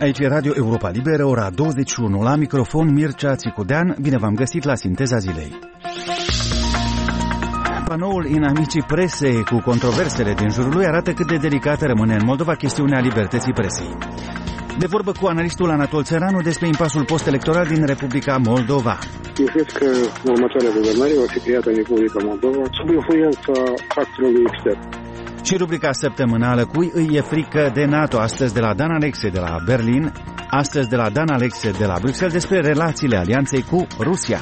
Aici e Radio Europa Liberă, ora 21, la microfon Mircea Țicudean. Bine v-am găsit la Sinteza Zilei. Panoul inamicii presei cu controversele din jurul lui arată cât de delicată rămâne în Moldova chestiunea libertății presei. De vorbă cu analistul Anatol Țăranu despre impasul post-electoral din Republica Moldova. Eu cred că următoarea guvernare va fi creată în Republica Moldova sub influența factorului extern. Și rubrica săptămânală Cui îi e frică de NATO, astăzi de la Dan Alexe de la Berlin, astăzi de la Dan Alexe de la Bruxelles despre relațiile alianței cu Rusia.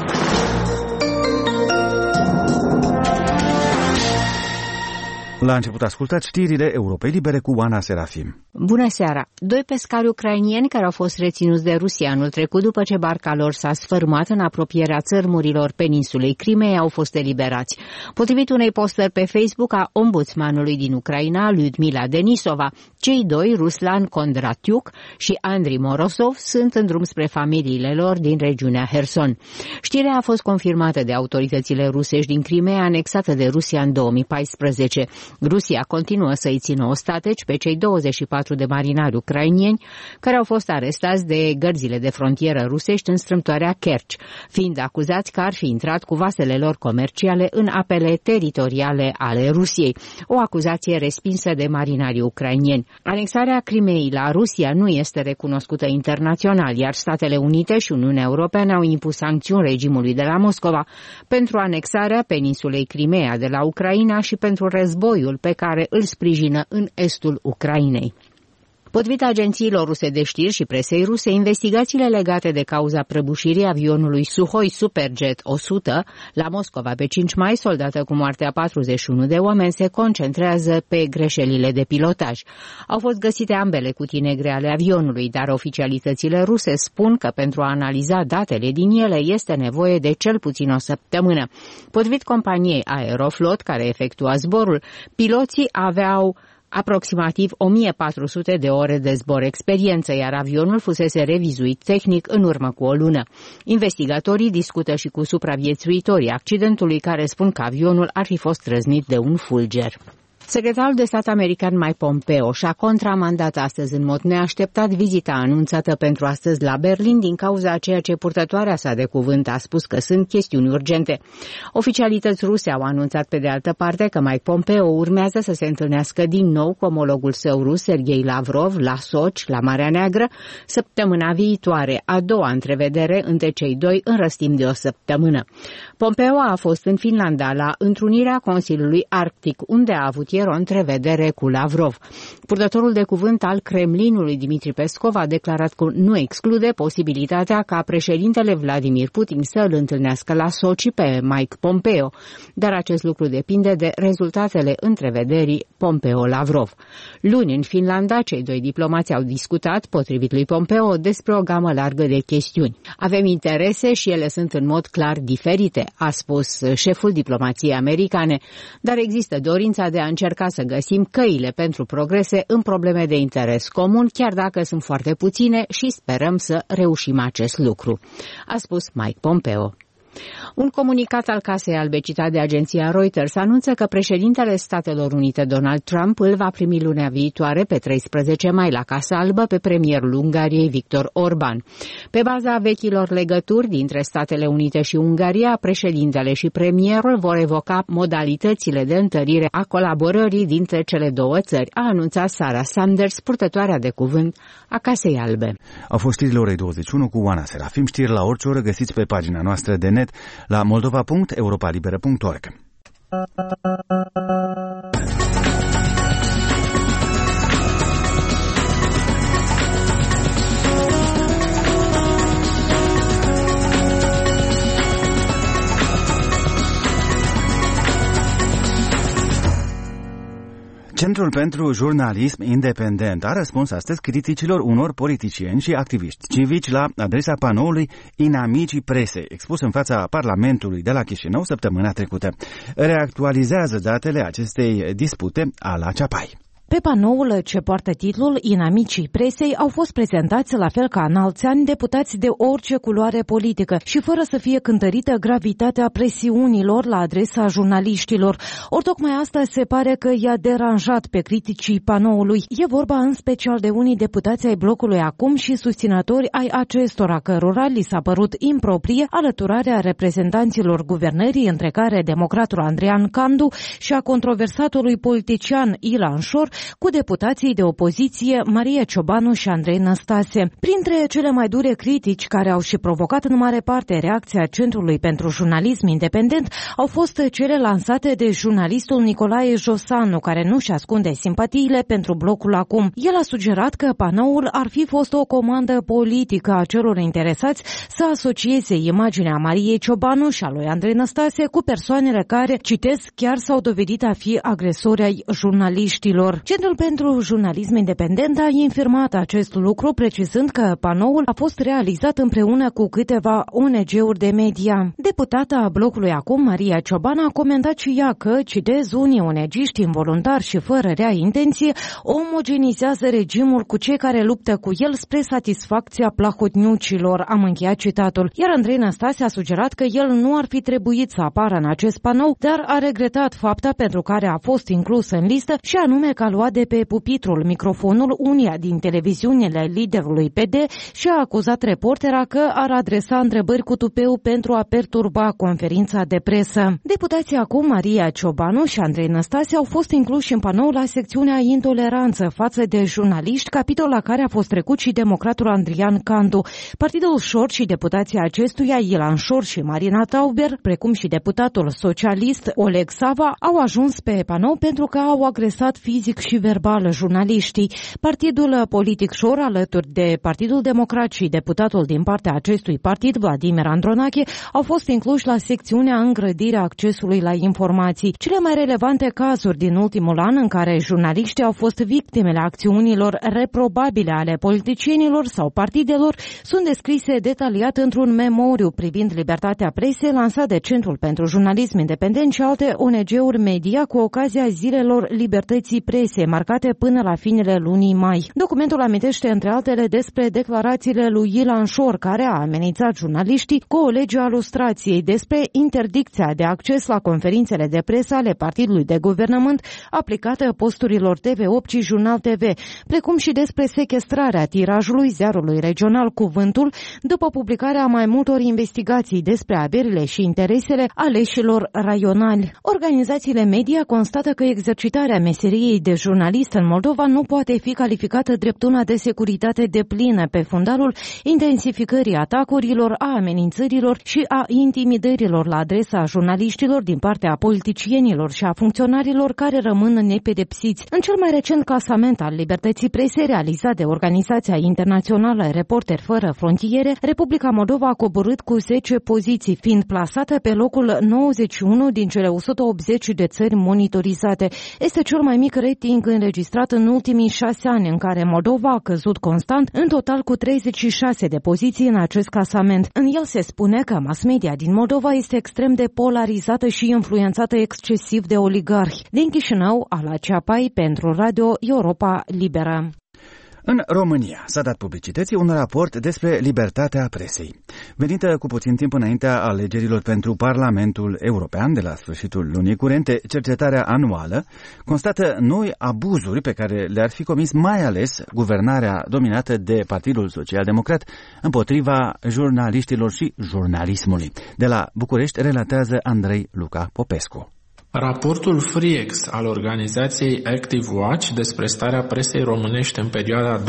La început ascultați știrile Europei Libere cu Oana Serafim. Bună seara! Doi pescari ucrainieni care au fost reținuți de Rusia anul trecut după ce barca lor s-a sfârmat în apropierea țărmurilor peninsulei Crimei au fost eliberați. Potrivit unei postări pe Facebook a ombudsmanului din Ucraina, Lyudmila Denisova, cei doi, Ruslan Kondratiuk și Andrei Morozov, sunt în drum spre familiile lor din regiunea Herson. Știrea a fost confirmată de autoritățile rusești din Crimea, anexată de Rusia în 2014. Rusia continuă să-i țină ostateci pe cei 24 de marinari ucrainieni care au fost arestați de gărzile de frontieră rusești în strâmtoarea Kerch, fiind acuzați că ar fi intrat cu vasele lor comerciale în apele teritoriale ale Rusiei, o acuzație respinsă de marinarii ucrainieni. Anexarea Crimeei la Rusia nu este recunoscută internațional, iar Statele Unite și Uniunea Europeană au impus sancțiuni regimului de la Moscova pentru anexarea peninsulei Crimea de la Ucraina și pentru războiul pe care îl sprijină în estul Ucrainei. Potrivit agențiilor ruse de știri și presei ruse, investigațiile legate de cauza prăbușirii avionului Suhoi Superjet 100 la Moscova pe 5 mai, soldată cu moartea 41 de oameni, se concentrează pe greșelile de pilotaj. Au fost găsite ambele cutii negre ale avionului, dar oficialitățile ruse spun că pentru a analiza datele din ele este nevoie de cel puțin o săptămână. Potrivit companiei Aeroflot, care efectua zborul, piloții aveau aproximativ 1400 de ore de zbor experiență, iar avionul fusese revizuit tehnic în urmă cu o lună. Investigatorii discută și cu supraviețuitorii accidentului, care spun că avionul ar fi fost răznit de un fulger. Secretarul de stat american Mike Pompeo și-a contramandat astăzi în mod neașteptat vizita anunțată pentru astăzi la Berlin din cauza a ceea ce purtătoarea sa de cuvânt a spus că sunt chestiuni urgente. Oficialități ruse au anunțat pe de altă parte că Mike Pompeo urmează să se întâlnească din nou cu omologul său rus, Sergei Lavrov, la Sochi, la Marea Neagră, săptămâna viitoare, a doua întrevedere între cei doi în răstim de o săptămână. Pompeo a fost în Finlanda la întrunirea Consiliului Arctic, unde a avut o întrevedere cu Lavrov. Purtătorul de cuvânt al Kremlinului, Dmitri Peskov, a declarat că nu exclude posibilitatea ca președintele Vladimir Putin să îl întâlnească la Sochi pe Mike Pompeo, dar acest lucru depinde de rezultatele întrevederii Pompeo-Lavrov. Luni, în Finlanda, cei doi diplomați au discutat, potrivit lui Pompeo, despre o gamă largă de chestiuni. Avem interese și ele sunt în mod clar diferite, a spus șeful diplomației americane, dar există dorința de a încerca să găsim căile pentru progrese în probleme de interes comun, chiar dacă sunt foarte puține, și sperăm să reușim acest lucru, a spus Mike Pompeo. Un comunicat al Casei Albe citat de agenția Reuters anunță că președintele Statelor Unite Donald Trump îl va primi lunea viitoare, pe 13 mai, la Casa Albă pe premierul Ungariei Viktor Orban. Pe baza vechilor legături dintre Statele Unite și Ungaria, președintele și premierul vor evoca modalitățile de întărire a colaborării dintre cele două țări, a anunțat Sarah Sanders, purtătoarea de cuvânt a Casei Albe. Au fost știrile orei 21 cu Oana Serafim. Știri la orice oră găsiți pe pagina noastră de net la moldova.europalibera.org. Centrul pentru Jurnalism Independent a răspuns astăzi criticilor unor politicieni și activiști civici la adresa panoului Inamicii presei, expus în fața Parlamentului de la Chișinău săptămâna trecută. Reactualizează datele acestei dispute Ala Ceapai. Pe panoul ce poartă titlul Inamicii presei au fost prezentați la fel ca în alți ani deputați de orice culoare politică și fără să fie cântărită gravitatea presiunilor la adresa jurnaliștilor. Ori tocmai asta se pare că i-a deranjat pe criticii panoului. E vorba în special de unii deputați ai blocului Acum și susținători ai acestora, cărora li s-a părut improprie alăturarea reprezentanților guvernării, între care democratul Andrian Candu și a controversatului politician Ilan Șor, cu deputații de opoziție Maria Ciobanu și Andrei Năstase. Printre cele mai dure critici care au și provocat în mare parte reacția Centrului pentru Jurnalism Independent au fost cele lansate de jurnalistul Nicolae Josanu, care nu-și ascunde simpatiile pentru blocul Acum. El a sugerat că panoul ar fi fost o comandă politică a celor interesați să asocieze imaginea Mariei Ciobanu și a lui Andrei Năstase cu persoanele care, citez, chiar s-au dovedit a fi agresori ai jurnaliștilor. Centrul pentru Jurnalism Independent a infirmat acest lucru, precizând că panoul a fost realizat împreună cu câteva ONG-uri de media. Deputata blocului Acum, Maria Ciobanu, a comentat și ea că, citez, unii ONG-iști involuntari și fără rea intenție omogenizează regimul cu cei care luptă cu el spre satisfacția plahotniucilor. Am încheiat citatul. Iar Andrei Năstase a sugerat că el nu ar fi trebuit să apară în acest panou, dar a regretat fapta pentru care a fost inclus în listă și anume că a luat de pe pupitrul microfonul uneia din televiziunile liderului PD și a acuzat reportera că ar adresa întrebări cu tupeu pentru a perturba conferința de presă. Deputații Acum, Maria Ciobanu și Andrei Năstase, au fost incluși în panou la secțiunea intoleranță față de jurnaliști, capitol la care a fost trecut și democratul Andrian Candu. Partidul Șor și deputații acestuia, Ilan Șor și Marina Tauber, precum și deputatul socialist Oleg Sava, au ajuns pe panou pentru că au agresat fizic și verbal jurnaliștii. Partidul politic Șor, alături de Partidul Democrat și deputatul din partea acestui partid, Vladimir Andronache, au fost incluși la secțiunea îngrădirea accesului la informații. Cele mai relevante cazuri din ultimul an în care jurnaliștii au fost victimele acțiunilor reprobabile ale politicienilor sau partidelor sunt descrise detaliat într-un memoriu privind libertatea presei lansat de Centrul pentru Jurnalism Independent și alte ONG-uri media cu ocazia Zilelor Libertății Presei, marcate până la finele lunii mai. Documentul amintește, între altele, despre declarațiile lui Ilan Șor, care a amenințat jurnaliștii cu o lege a lustrației, despre interdicția de acces la conferințele de presă ale partidului de guvernământ aplicată posturilor TV8 și Jurnal TV, precum și despre sechestrarea tirajului ziarului regional Cuvântul după publicarea mai multor investigații despre averile și interesele aleșilor raionali. Organizațiile media constată că exercitarea meseriei de jurnalist în Moldova nu poate fi calificată drept una de securitate deplină pe fundalul intensificării atacurilor, a amenințărilor și a intimidărilor la adresa jurnaliștilor din partea politicienilor și a funcționarilor care rămân nepedepsiți. În cel mai recent clasament al libertății presei realizat de Organizația Internațională Reporteri Fără Frontiere, Republica Moldova a coborât cu 10 poziții, fiind plasată pe locul 91 din cele 180 de țări monitorizate. Este cel mai mic rating înregistrat în ultimii 6 ani, în care Moldova a căzut constant, în total cu 36 de poziții în acest clasament. În el se spune că mass media din Moldova este extrem de polarizată și influențată excesiv de oligarhi. Din Chișinău, Ala Ceapai, pentru Radio Europa Liberă. În România s-a dat publicității un raport despre libertatea presei. Venită cu puțin timp înaintea alegerilor pentru Parlamentul European de la sfârșitul lunii curente, cercetarea anuală constată noi abuzuri pe care le-ar fi comis mai ales guvernarea dominată de Partidul Social Democrat împotriva jurnaliștilor și jurnalismului. De la București relatează Andrei Luca Popescu. Raportul FreeX al organizației Active Watch despre starea presei românești în perioada 2018-2019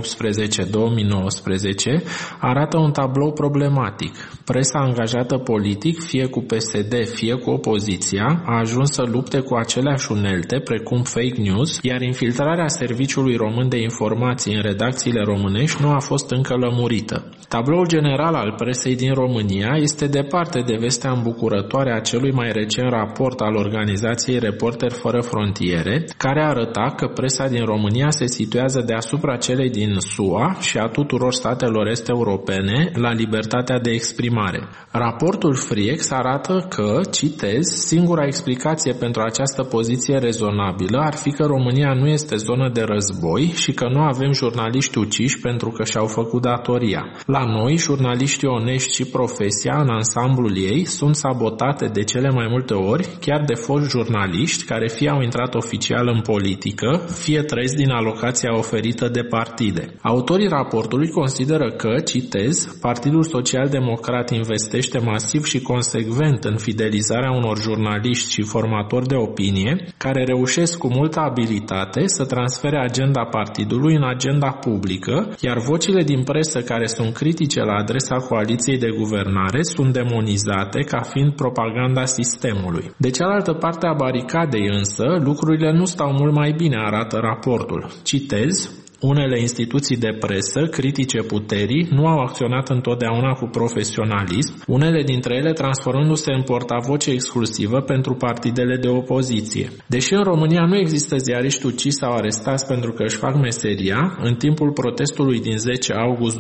arată un tablou problematic. Presa angajată politic, fie cu PSD, fie cu opoziția, a ajuns să lupte cu aceleași unelte, precum fake news, iar infiltrarea Serviciului Român de Informații în redacțiile românești nu a fost încă lămurită. Tabloul general al presei din România este departe de vestea îmbucurătoare a celui mai recent raport al organizației Reporteri Fără Frontiere, care arăta că presa din România se situează deasupra celei din SUA și a tuturor statelor est-europene la libertatea de exprimare. Raportul FRIEX arată că, citez, singura explicație pentru această poziție rezonabilă ar fi că România nu este zonă de război și că nu avem jurnaliști uciși pentru că și-au făcut datoria. La noi, jurnaliștii onești și profesia în ansamblul ei sunt sabotate de cele mai multe ori chiar de foști jurnaliști care fie au intrat oficial în politică, fie trăiesc din alocația oferită de partide. Autorii raportului consideră că, citez, Partidul Social Democrat investește masiv și consecvent în fidelizarea unor jurnaliști și formatori de opinie care reușesc cu multă abilitate să transfere agenda partidului în agenda publică, iar vocile din presă care sunt critice la adresa coaliției de guvernare sunt demonizate ca fiind propaganda sistemului. De cealaltă parte a baricadei însă, lucrurile nu stau mult mai bine, arată raportul. Citez, unele instituții de presă, critice puterii, nu au acționat întotdeauna cu profesionalism, unele dintre ele transformându-se în portavoce exclusivă pentru partidele de opoziție. Deși în România nu există ziariști uciși sau arestați pentru că își fac meseria, în timpul protestului din 10 august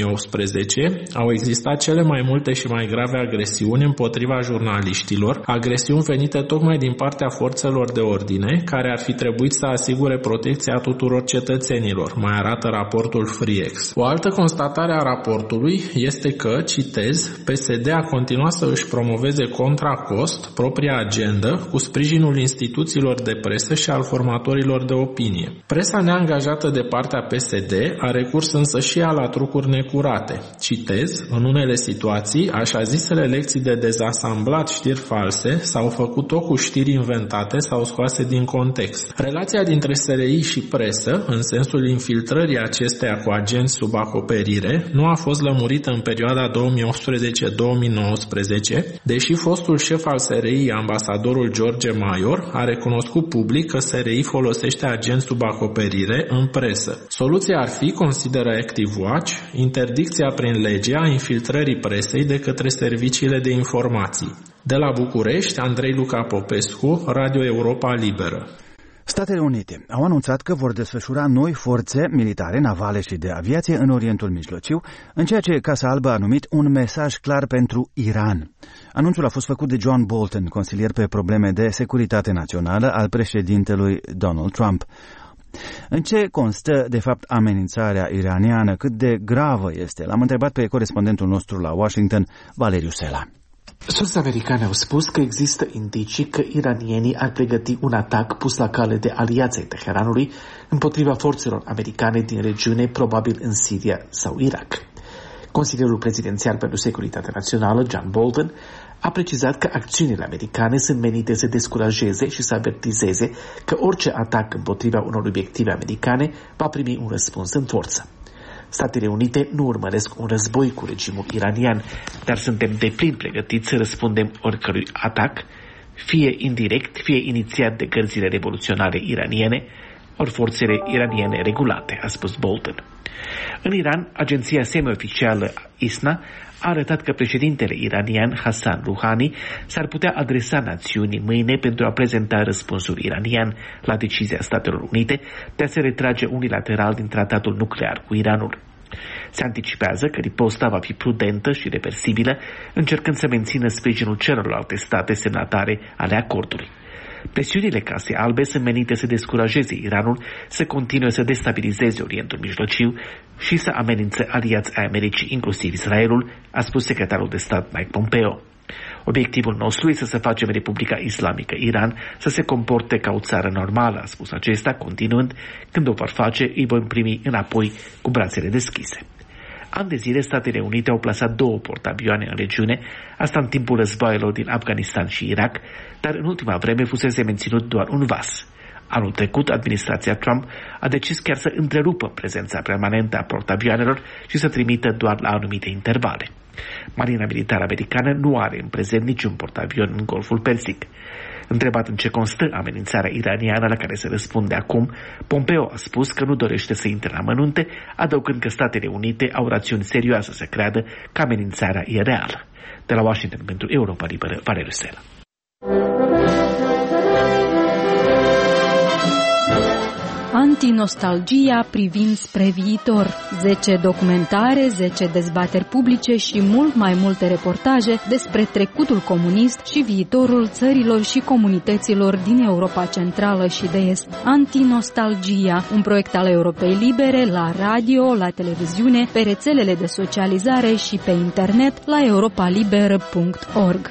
2018 au existat cele mai multe și mai grave agresiuni împotriva jurnaliștilor, agresiuni venite tocmai din partea forțelor de ordine, care ar fi trebuit să asigure protecția tuturor cetățenilor, mai arată raportul FRIEX. O altă constatare a raportului este că, citez, PSD a continuat să își promoveze contra cost propria agendă cu sprijinul instituțiilor de presă și al formatorilor de opinie. Presa neangajată de partea PSD a recurs însă și ea la trucuri necurate. Citez, în unele situații, așa zisele lecții de dezasamblat știri false s-au făcut tot cu știri inventate sau scoase din context. Relația dintre SRI și presă, în sensul infiltrării acesteia cu agenți sub acoperire, nu a fost lămurită în perioada 2018-2019, deși fostul șef al SRI, ambasadorul George Maior, a recunoscut public că SRI folosește agenți sub acoperire în presă. Soluția ar fi, consideră Active Watch, interdicția prin lege a infiltrării presei de către serviciile de informații. De la București, Andrei Luca Popescu, Radio Europa Liberă. Statele Unite au anunțat că vor desfășura noi forțe militare, navale și de aviație în Orientul Mijlociu, în ceea ce Casa Albă a numit un mesaj clar pentru Iran. Anunțul a fost făcut de John Bolton, consilier pe probleme de securitate națională al președintelui Donald Trump. În ce constă, de fapt, amenințarea iraniană? Cât de gravă este? L-am întrebat pe corespondentul nostru la Washington, Valeriu Sela. Surse americane au spus că există indicii că iranienii ar pregăti un atac pus la cale de aliații Teheranului împotriva forțelor americane din regiune, probabil în Siria sau Irak. Consilierul prezidențial pentru securitate națională, John Bolton, a precizat că acțiunile americane sunt menite să descurajeze și să avertizeze că orice atac împotriva unor obiective americane va primi un răspuns în forță. Statele Unite nu urmăresc un război cu regimul iranian, dar suntem deplin pregătiți să răspundem oricărui atac, fie indirect, fie inițiat de gărzile revoluționare iraniene, ori forțele iraniene regulate, a spus Bolton. În Iran, agenția semi-oficială ISNA a arătat că președintele iranian Hassan Rouhani s-ar putea adresa națiunii mâine pentru a prezenta răspunsul iranian la decizia Statelor Unite de a se retrage unilateral din tratatul nuclear cu Iranul. Se anticipează că riposta va fi prudentă și reversibilă, încercând să mențină sprijinul celorlalte state semnatare ale acordului. Presiunile Casei Albe sunt menite să descurajeze Iranul să continue să destabilizeze Orientul Mijlociu și să amenințe aliați ai Americii, inclusiv Israelul, a spus secretarul de stat Mike Pompeo. Obiectivul nostru este să facem Republica Islamică Iran să se comporte ca o țară normală, a spus acesta, continuând, când o vor face, îi vom primi înapoi cu brațele deschise. Ani de zile, Statele Unite au plasat 2 portavioane în regiune, asta în timpul războaielor din Afganistan și Irak, dar în ultima vreme fusese menținut doar un vas. Anul trecut, administrația Trump a decis chiar să întrerupă prezența permanentă a portavioanelor și să trimită doar la anumite intervale. Marina militară americană nu are în prezent niciun portavion în Golful Persic. Întrebat în ce constă amenințarea iraniană la care se răspunde acum, Pompeo a spus că nu dorește să intre în amănunte, adăugând că Statele Unite au rațiuni serioase să creadă că amenințarea e reală. De la Washington pentru Europa Liberă, Valeriu Sela. Antinostalgia privind spre viitor. 10 documentare, 10 dezbateri publice și mult mai multe reportaje despre trecutul comunist și viitorul țărilor și comunităților din Europa Centrală și de Est. Antinostalgia, un proiect al Europei Libere la radio, la televiziune, pe rețelele de socializare și pe internet la europaliberă.org.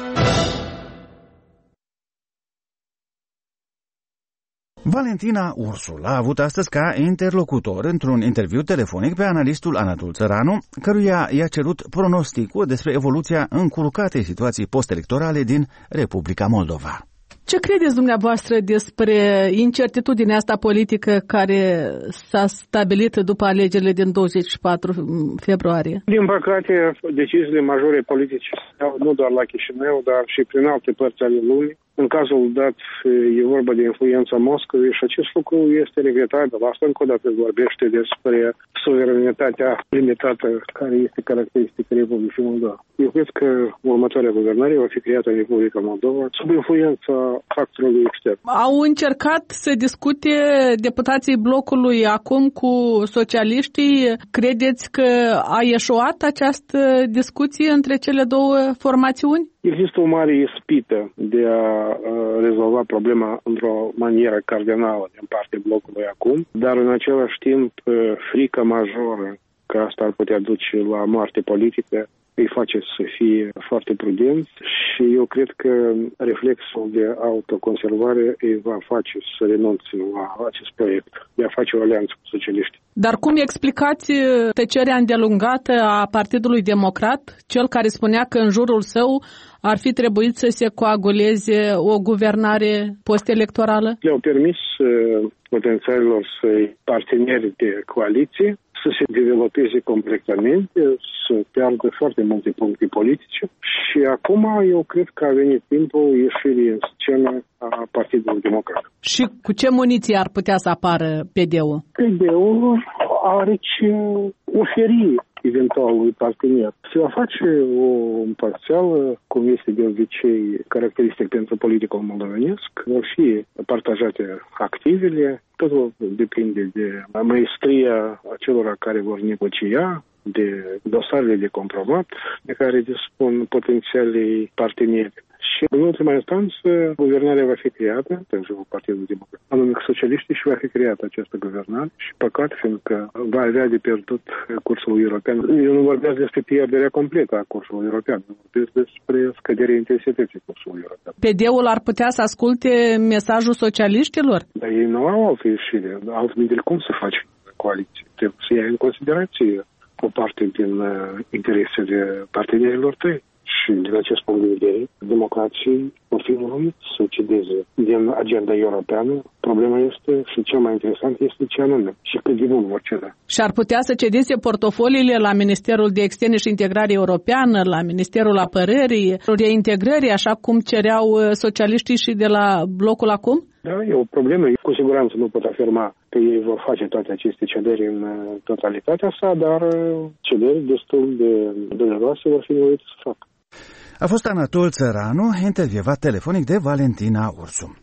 Valentina Ursul a avut astăzi ca interlocutor într-un interviu telefonic pe analistul Anatol Țăranu, căruia i-a cerut pronosticul despre evoluția încurcatei situații postelectorale din Republica Moldova. Ce credeți dumneavoastră despre incertitudinea asta politică care s-a stabilit după alegerile din 24 februarie? Din păcate, deciziile majore politice nu doar la Chișinău, dar și prin alte părți ale lumii. În cazul dat e vorba de influența Moscovei și acest lucru este regretabil. Asta încă o dată vorbește despre suveranitatea limitată care este caracteristică Republicii Moldova. Eu cred că următoarea guvernare va fi creată în Republica Moldova sub influența factorului extern. Au încercat să discute deputații blocului acum cu socialiștii. Credeți că a eșuat această discuție între cele două formațiuni? Există o mare ispită de a rezolva problema într-o manieră cardinală din partea blocului acum, dar în același timp frica majoră că asta ar putea duce la moarte politică îi face să fie foarte prudenți și eu cred că reflexul de autoconservare îi va face să renunțe la acest proiect, de a face o alianță cu socialiștii. Dar cum explicați tăcerea îndelungată a Partidului Democrat, cel care spunea că în jurul său ar fi trebuit să se coaguleze o guvernare postelectorală? Le-au permis potențialilor săi parteneri de coaliție să se dezvolteze completamente, să piardă foarte multe puncte politice și acum eu cred că a venit timpul ieșirii în scenă a Partidului Democrat. Și cu ce muniție ar putea să apară PD-ul? PD-ul are ce oferi eventualului partener. Se va face o parțială, cum este de obicei caracteristic pentru politicul moldovenesc, vor fi partajate activele, totul depinde de maestria acelora care vor negocia, de dosarele de compromat de care dispun potențialii parteneri. Și în ultima instanță, guvernarea va fi creată pentru Partidul Democrat. Anume că socialiștii și va fi creată această guvernare și păcat, fiindcă va avea de pierdut cursul european. Eu nu vorbesc despre pierderea completă a cursului european, nu vorbesc despre scăderea intensității cursului european. PD-ul ar putea să asculte mesajul socialiștilor? Dar ei nu au altă ieșire, altminteri cum să faci coaliție? Trebuie să iei în considerație o parte din interesele partenerilor tăi. Și din acest punct de vedere, democrații vor fi nevoiți să cedeze din agenda europeană. Problema este, și cel mai interesant, este ce anume și cât de bun vor ceda. Și ar putea să cedeze portofoliile la Ministerul de Externe și Integrare Europeană, la Ministerul Apărării, reintegrării, așa cum cereau socialiștii și de la blocul acum? Da, e o problemă. Cu siguranță nu pot afirma că ei vor face toate aceste cederi în totalitatea sa, dar cederi destul de dureroase vor fi nevoiți să facă. A fost Anatol Țăranu, intervievat telefonic de Valentina Ursu.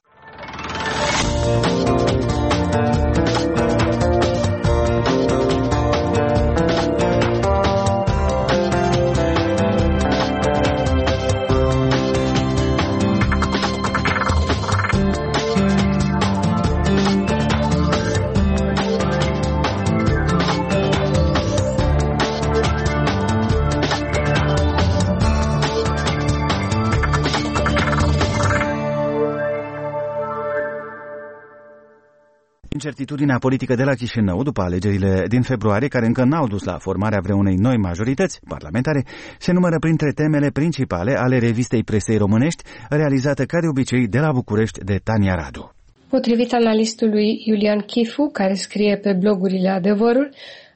Incertitudinea politică de la Chișinău după alegerile din februarie, care încă n-au dus la formarea vreunei noi majorități parlamentare, se numără printre temele principale ale revistei presei românești, realizată ca de obicei de la București de Tania Radu. Potrivit analistului Iulian Chifu, care scrie pe blogurile Adevărul,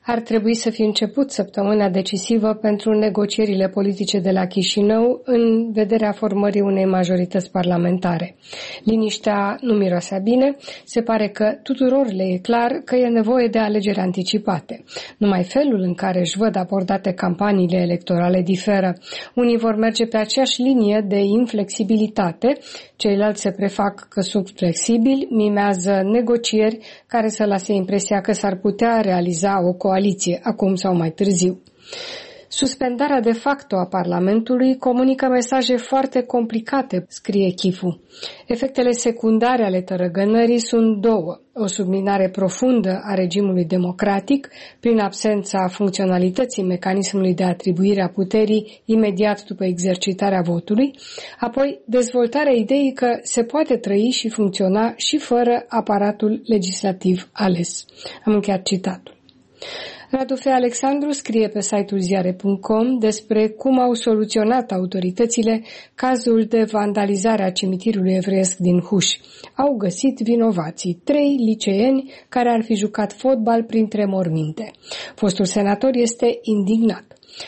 Ar trebui să fie început săptămâna decisivă pentru negocierile politice de la Chișinău în vederea formării unei majorități parlamentare. Liniștea nu mirosea bine, se pare că tuturor le e clar că e nevoie de alegeri anticipate. Numai felul în care își văd abordate campaniile electorale diferă. Unii vor merge pe aceeași linie de inflexibilitate, ceilalți se prefac că sunt flexibili, mimează negocieri care să lase impresia că s-ar putea realiza o coaliție, acum sau mai târziu. Suspendarea de facto a Parlamentului comunică mesaje foarte complicate, scrie Chifu. Efectele secundare ale tărăgănării sunt două. O subminare profundă a regimului democratic, prin absența funcționalității mecanismului de atribuire a puterii imediat după exercitarea votului, apoi dezvoltarea ideii că se poate trăi și funcționa și fără aparatul legislativ ales. Am încheiat citatul. Radu F. Alexandru scrie pe site-ul ziare.com despre cum au soluționat autoritățile cazul de vandalizare a cimitirului evreiesc din Huș. Au găsit vinovații, 3 liceeni care ar fi jucat fotbal printre morminte. Fostul senator este indignat.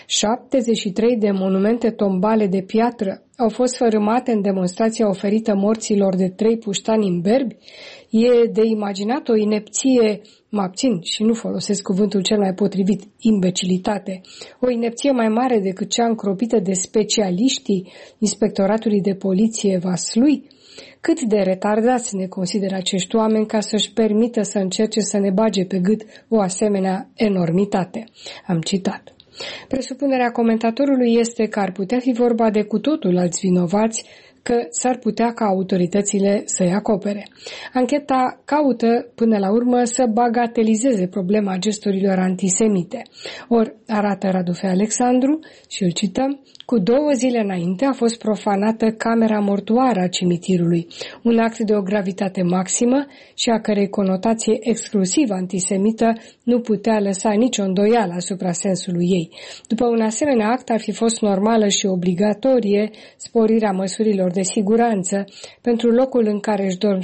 73 de monumente tombale de piatră au fost fărâmate în demonstrația oferită morților de 3 puștani în Berbi. E de imaginat o inepție, mă abțin și nu folosesc cuvântul cel mai potrivit, imbecilitate, o inepție mai mare decât cea încropită de specialiștii Inspectoratului de Poliție Vaslui? Cât de retardați ne consideră acești oameni ca să-și permită să încerce să ne bage pe gât o asemenea enormitate? Am citat. Presupunerea comentatorului este că ar putea fi vorba de cu totul alți vinovați, că s-ar putea ca autoritățile să-i acopere. Ancheta caută, până la urmă, să bagatelizeze problema gesturilor antisemite. Ori, arată Radu F. Alexandru, și îl cităm, cu 2 zile înainte a fost profanată camera mortuară a cimitirului, un act de o gravitate maximă și a cărei conotație exclusiv antisemită nu putea lăsa nicio îndoială asupra sensului ei. După un asemenea act ar fi fost normală și obligatorie sporirea măsurilor de siguranță pentru locul în care își dorm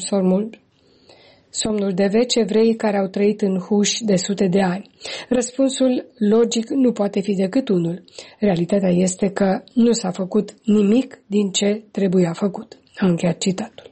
somnul de veci evrei care au trăit în Huș de sute de ani. Răspunsul logic nu poate fi decât unul. Realitatea este că nu s-a făcut nimic din ce trebuia făcut. Am încheiat citatul.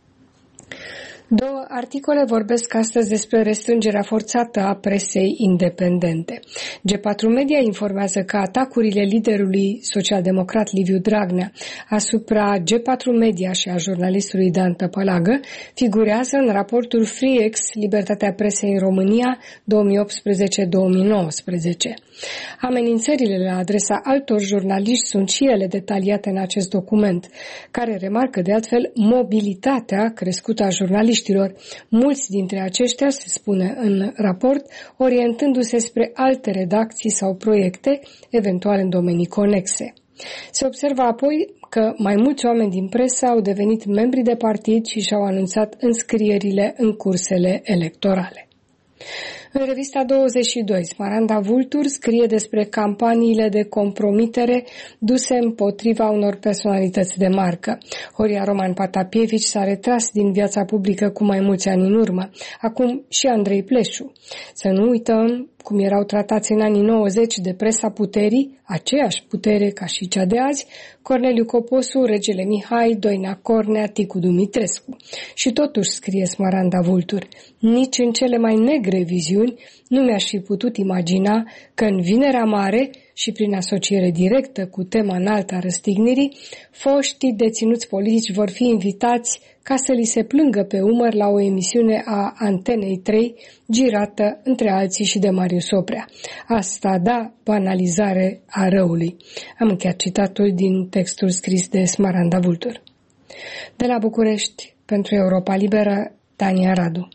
2 articole vorbesc astăzi despre restrângerea forțată a presei independente. G4 Media informează că atacurile liderului social-democrat Liviu Dragnea asupra G4 Media și a jurnalistului Dan Tăpălagă figurează în raportul FreeX, Libertatea presei în România 2018-2019. Amenințările la adresa altor jurnaliști sunt și ele detaliate în acest document, care remarcă de altfel mobilitatea crescută a jurnaliștilor, mulți dintre aceștia, se spune în raport, orientându-se spre alte redacții sau proiecte, eventual în domenii conexe. Se observă apoi că mai mulți oameni din presă au devenit membri de partid și și-au anunțat înscrierile în cursele electorale. În revista 22, Smaranda Vultur scrie despre campaniile de compromitere duse împotriva unor personalități de marcă. Horia Roman Patapievici s-a retras din viața publică cu mai mulți ani în urmă. Acum și Andrei Pleșu. Să nu uităm cum erau tratați în anii 90 de presa puterii, aceeași putere ca și cea de azi, Corneliu Coposu, Regele Mihai, Doina Cornea, Ticu Dumitrescu. Și totuși, scrie Smaranda Vultur, nici în cele mai negre viziuni nu mi-aș fi putut imagina că în Vinerea Mare și prin asociere directă cu tema înaltă a răstignirii, foștii deținuți politici vor fi invitați ca să li se plângă pe umăr la o emisiune a Antenei 3, girată între alții și de Marius Oprea. Asta da banalizare a răului. Am încheiat citatul din textul scris de Smaranda Vultur. De la București, pentru Europa Liberă, Tania Radu.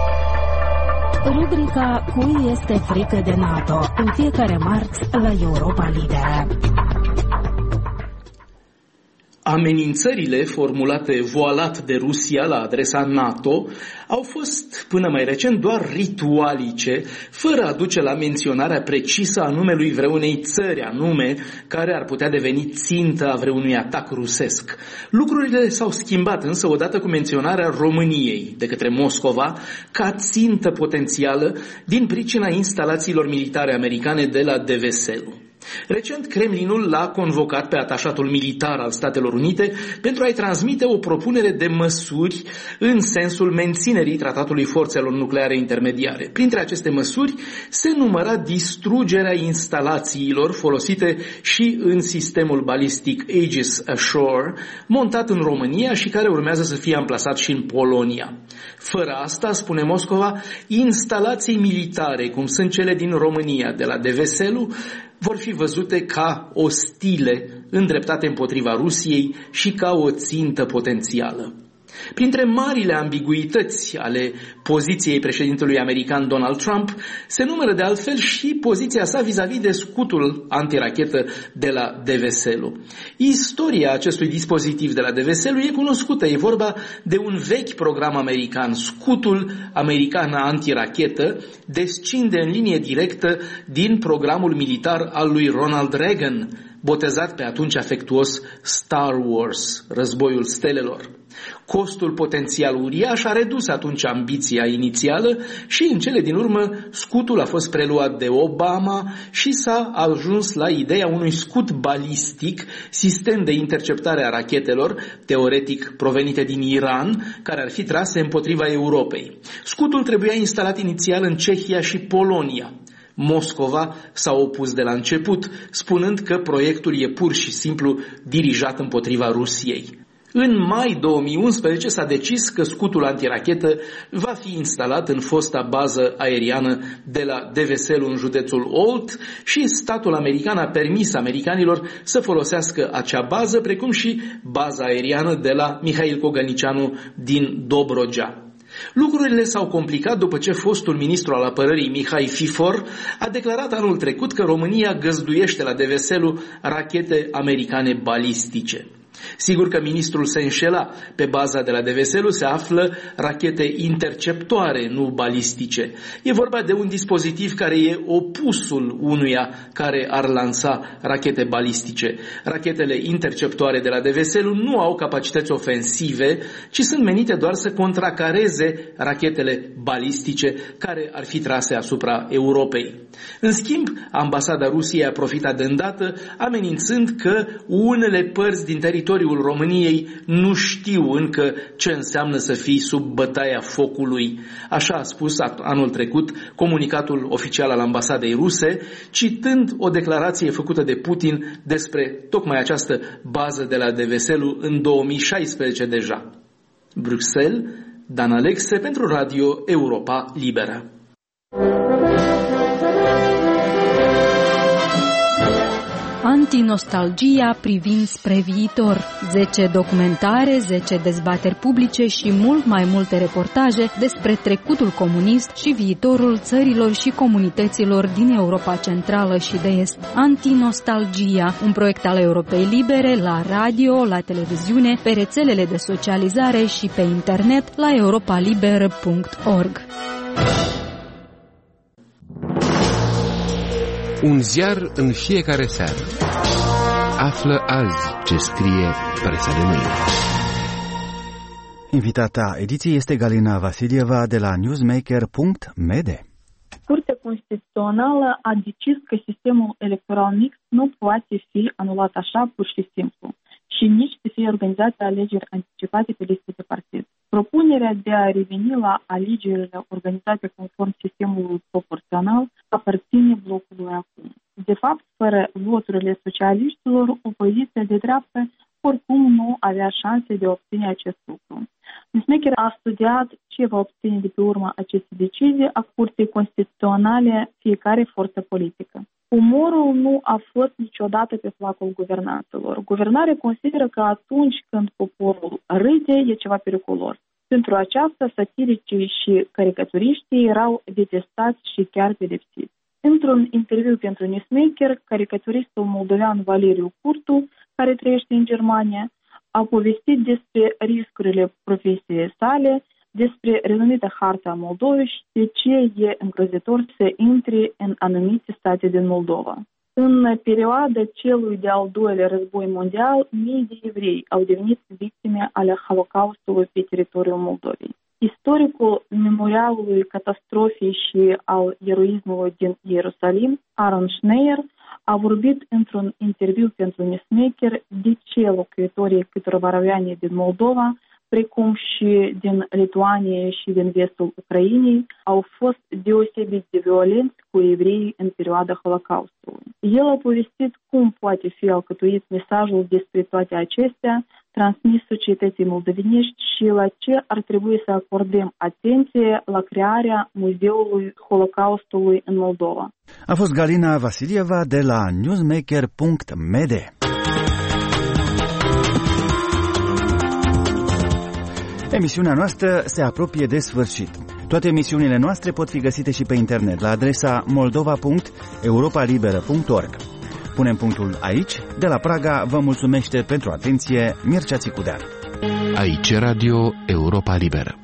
Rubrica Cui este frică de NATO, în fiecare marți la Europa Liberă. Amenințările formulate voalat de Rusia la adresa NATO au fost până mai recent doar ritualice, fără a duce la menționarea precisă a numelui vreunei țări anume care ar putea deveni țintă a vreunui atac rusesc. Lucrurile s-au schimbat însă odată cu menționarea României de către Moscova ca țintă potențială din pricina instalațiilor militare americane de la Deveselu. Recent, Kremlinul l-a convocat pe atașatul militar al Statelor Unite pentru a-i transmite o propunere de măsuri în sensul menținerii tratatului forțelor nucleare intermediare. Printre aceste măsuri se număra distrugerea instalațiilor folosite și în sistemul balistic Aegis Ashore, montat în România și care urmează să fie amplasat și în Polonia. Fără asta, spune Moscova, instalații militare, cum sunt cele din România, de la Deveselu, vor fi văzute ca ostile, îndreptate împotriva Rusiei și ca o țintă potențială. Printre marile ambiguități ale poziției președintelui american Donald Trump se numără de altfel și poziția sa vis-a-vis de scutul antirachetă de la Deveselu. Istoria acestui dispozitiv de la Deveselu e cunoscută. E vorba de un vechi program american. Scutul american antirachetă descinde în linie directă din programul militar al lui Ronald Reagan, botezat pe atunci afectuos Star Wars, războiul stelelor. Costul potențial uriaș a redus atunci ambiția inițială și în cele din urmă scutul a fost preluat de Obama și s-a ajuns la ideea unui scut balistic, sistem de interceptare a rachetelor, teoretic provenite din Iran, care ar fi trase împotriva Europei. Scutul trebuia instalat inițial în Cehia și Polonia. Moscova s-a opus de la început, spunând că proiectul e pur și simplu dirijat împotriva Rusiei. În mai 2011 s-a decis că scutul antirachetă va fi instalat în fosta bază aeriană de la Deveselu în județul Olt și statul american a permis americanilor să folosească acea bază, precum și baza aeriană de la Mihail Cogălnicianu din Dobrogea. Lucrurile s-au complicat după ce fostul ministru al apărării Mihai Fifor a declarat anul trecut că România găzduiește la Deveselu rachete americane balistice. Sigur că ministrul se înșela. Pe baza de la Deveselu se află rachete interceptoare, nu balistice. E vorba de un dispozitiv care e opusul unuia care ar lansa rachete balistice. Rachetele interceptoare de la Deveselu nu au capacități ofensive, ci sunt menite doar să contracareze rachetele balistice care ar fi trase asupra Europei. În schimb, ambasada Rusiei a profitat de îndată, amenințând că unele părți din teritoriul României nu știu încă ce înseamnă să fii sub bătaia focului. Așa a spus anul trecut comunicatul oficial al ambasadei ruse, citând o declarație făcută de Putin despre tocmai această bază de la Deveselu în 2016 deja. Bruxelles, Dan Alexe pentru Radio Europa Liberă. Antinostalgia privind spre viitor. 10 documentare, 10 dezbateri publice și mult mai multe reportaje despre trecutul comunist și viitorul țărilor și comunităților din Europa Centrală și de Est. Antinostalgia, un proiect al Europei Libere, la radio, la televiziune, pe rețelele de socializare și pe internet la europaliberă.org. Un ziar în fiecare seară. Află azi ce scrie presa de mâine. Invitata ediției este Galina Vasilieva de la newsmaker.md. Curtea Constituțională a decis că sistemul electoral mixt nu poate fi anulat așa pur și simplu și nici să fie organizate alegeri anticipate pe liste de partid. Propunerea de a reveni la alegerile organizate conform sistemului proporțional aparține blocului acum. De fapt, fără voturile socialiștilor, opoziția de dreaptă oricum nu avea șanse de a obține acest lucru. Newsmaker a studiat ce va obține de pe urma acestei decizii a Curții Constituționale fiecare forță politică. Umorul nu a fost niciodată pe placul guvernanților. Guvernarea consideră că atunci când poporul râde e ceva periculos. Pentru aceasta, satiricii și caricaturiștii erau detestați și chiar pedepsiți. Într-un interviu pentru Newsmaker, caricaturistul moldovean Valeriu Curtu, care trăiește în Germania, a povestit despre riscurile profesiei sale, despre renumita harta a Moldovei și de ce e îngrozitor să intre în anumite state din Moldova. În perioada celui de-al doilea război mondial, mii de evrei au devenit victime ale Holocaustului pe teritoriul Moldovei. Istoricul memorialului catastrofei și al eroismului din Ierusalim, Aaron Schneier, a vorbit într-un interviu pentru Newsmaker de ce locuitorii câtorva raioane din Moldova, precum și din Lituania și din vestul Ucrainei, au fost deosebit de violenți cu evreii în perioada Holocaustului. El a povestit cum poate fi alcătuit mesajul despre toate acestea, transmis societății moldovenești și la ce ar trebui să acordăm atenție la crearea Muzeului Holocaustului în Moldova. A fost Galina Vasilieva de la newsmaker.md. Emisiunea noastră se apropie de sfârșit. Toate emisiunile noastre pot fi găsite și pe internet la adresa moldova.europalibera.org. Punem punctul aici. De la Praga vă mulțumește pentru atenție Mircea Țicudean. Aici Radio Europa Liberă.